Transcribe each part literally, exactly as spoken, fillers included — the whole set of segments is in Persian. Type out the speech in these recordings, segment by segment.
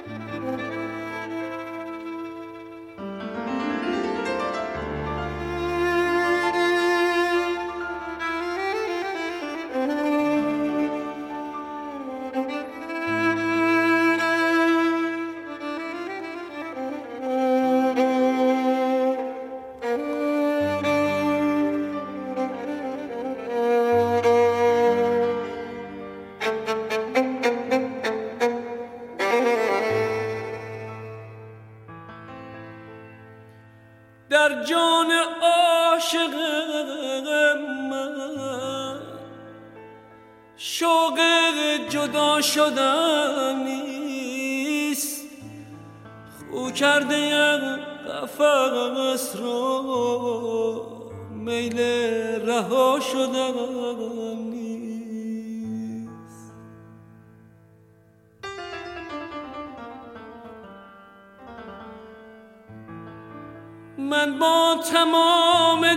در جان عاشق من شوق جدا شدن نیست، خو کرده قفس رو میل رها شدن نیست. من با تمام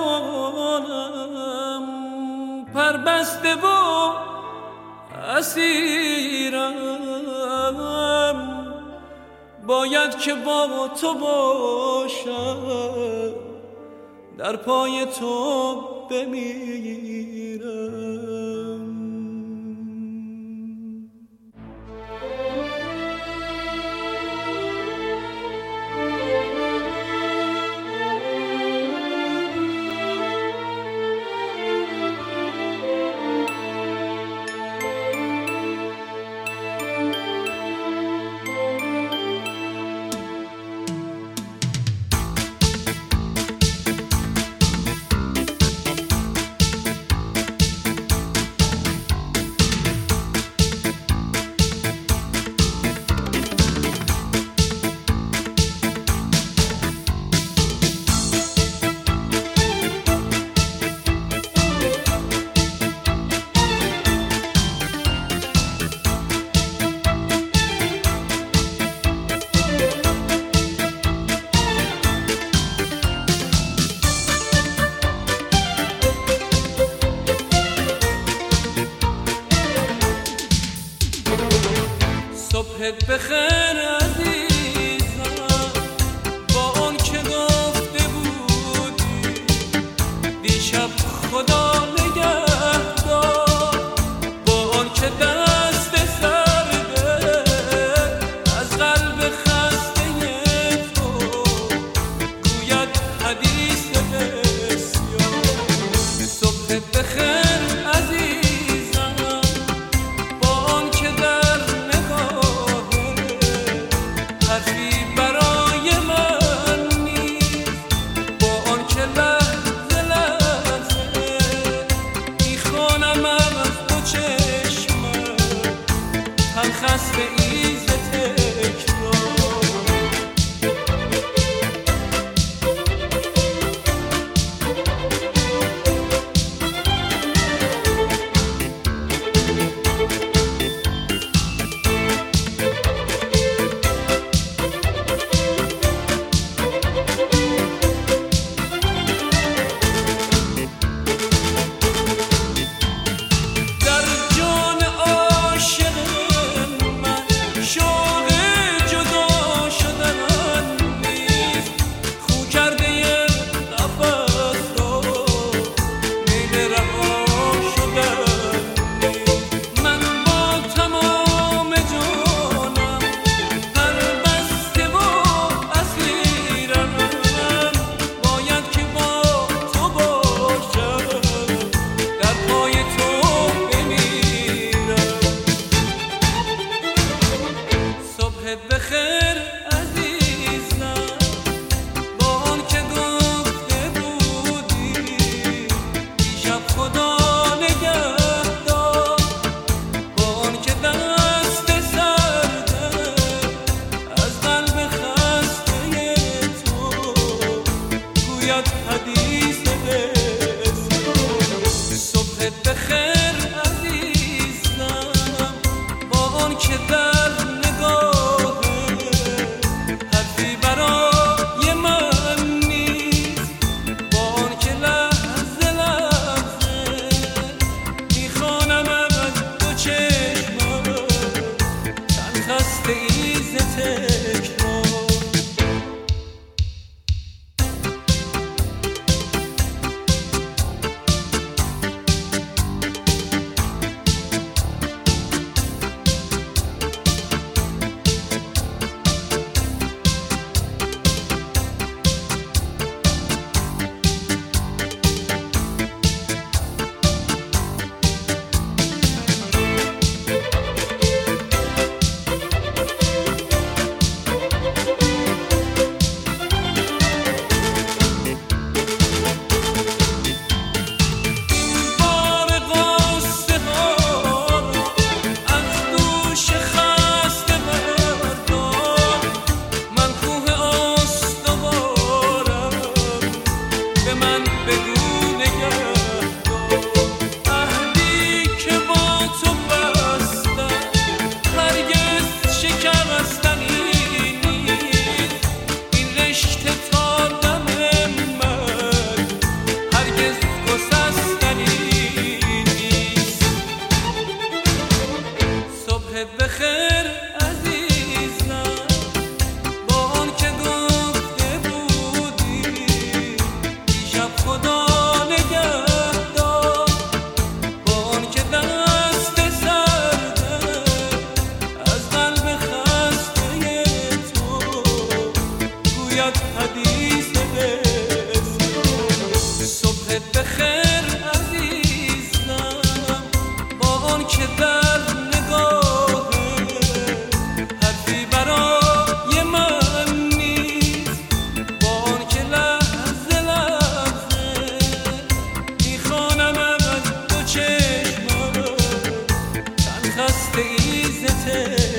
جانم پربسته و اسیرم، باید که با تو باشم، در پای تو بمیرم. صبحت بخیر عزیزم، با اون که گفته بودی دیشب خدا نگهدار، با اون که دست سرده از قلب خسته تو گوید حدیث بسیار. صبحت بخیر عزیزم، با اون که در حرفی برای من نیست، با آن که لحظه لحظه میخوانم از دو چشمم هم خسته ایز تکرار. بخیر عزیزم، با آن که گفته بودی دیشب خدا نگهدار، با آن که دست سرده از قلب خسته تو گوید حدیث بسیار. صبحت بخیر عزیزم، با آن که در نگاه خسته ای ز تکرار. بخیر عزیزم با آن که گفته بودی دیشب خدا نگهدار، با آن که دست سرده از قلب خسته تو گوید حدیث بسیار. صبح بخیر عزیزم با آن که در خسته ای ز